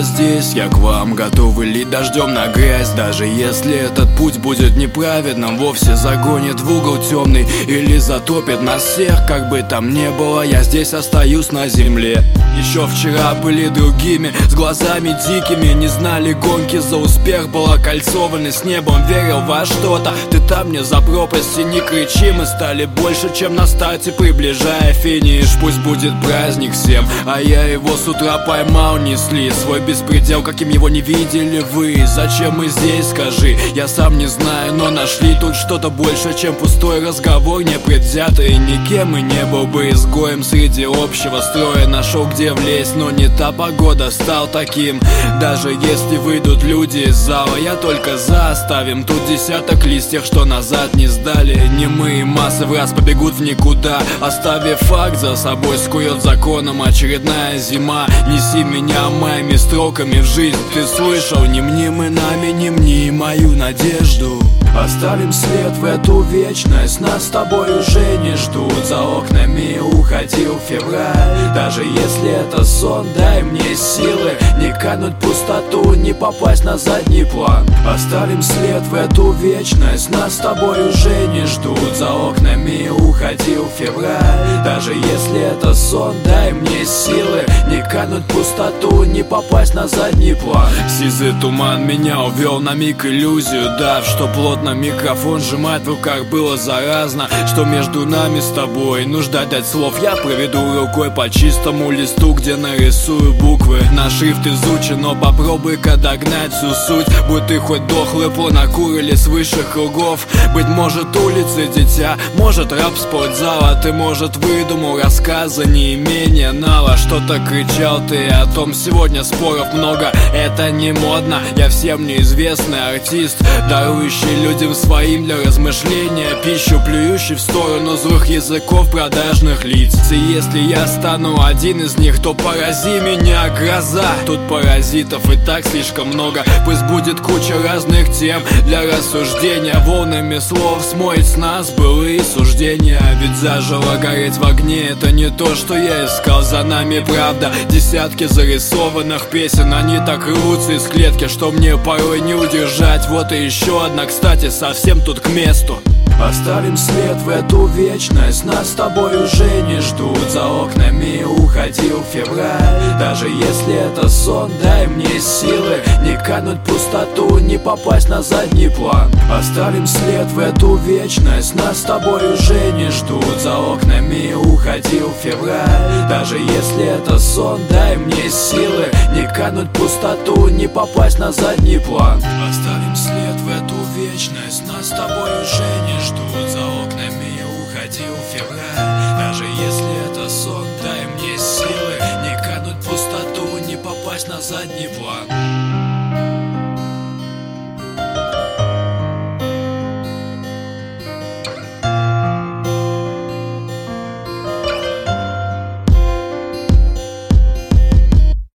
здесь, я к вам готов лить дождем на грязь. Даже если этот путь будет неправедным, вовсе загонит в угол темный или затопит нас всех. Как бы там ни было, я здесь остаюсь на земле. Еще вчера были другими, с глазами дикими, не знали гонки за успех, был окольцованный с небом, верил во что-то. Ты там не за пропасти, не кричи, мы стали больше, чем на старте, приближая финиш. Пусть будет праздник всем, а я его с утра поймал, несли свой беспредел, каким его не видели вы. Зачем мы здесь, скажи, я сам не знаю, но нашли тут что-то больше, чем пустой разговор, не предвзятый никем, и не был бы изгоем среди общего строя. Нашел где влезть, но не та погода, стал таким. Даже если выйдут люди из зала, я только за. Оставим тут десяток листьев, что назад не сдали. Немые массы в раз побегут в никуда, оставив факт за собой, скует законом очередная зима. Неси меня моими строками в жизнь, ты слышал? Не мни мы нами, не мни мою надежду. Оставим след в эту вечность, нас с тобой уже не ждут. За окнами уходил февраль. Даже если это сон, дай мне силы не кануть в пустоту, не попасть на задний план. Оставим след в эту вечность, нас с тобой уже не ждут. За окнами уходил февраль. Даже если это сон, дай мне силы не кануть в пустоту, не попасть на задний план. Сизый туман меня увел на миг иллюзию, дав, что плотно микрофон сжимать в руках было заразно. Что между нами с тобой, нужда дать слов, я проведу рукой по чистому листу, где нарисую буквы. На шрифт изучен, но попробуй-ка догнать всю суть. Будь ты хоть дохлый планокур или с высших кругов. Быть может улицы дитя, может раб спортзала. Ты может выдумал рассказы, не имение нала. Что-то кричал ты о том, сегодня споров много, это не модно. Я всем неизвестный артист, дарующий людям своим для размышления пищу, плюющий в сторону злых языков продажных лиц. И если я стану один из них, то порази меня гроза. Тут паразитов и так слишком много, пусть будет куча разных тем для рассуждения. Волнами слов смоет с нас былые суждения. Ведь заживо гореть в огне — это не то, что я искал. За нами правда, десятки зарисованных песен, они так рвутся из клетки, что мне порой не удержать. Вот и еще одна, кстати, совсем тут к месту. Оставим след в эту вечность, нас с тобой уже не ждут. За окнами уходил февраль. Даже если это сон, дай мне силы не кануть в пустоту, не попасть на задний план. Оставим след в эту вечность, нас с тобой уже не ждут. За окнами уходил февраль. Даже если это сон, дай мне силы не кануть в пустоту, не попасть на задний план. Оставим след в эту вечность, нас с тобой уже не ждут. За окнами уходил февраль. Даже если это сон, дай мне силы не кануть в пустоту, не попасть на задний план.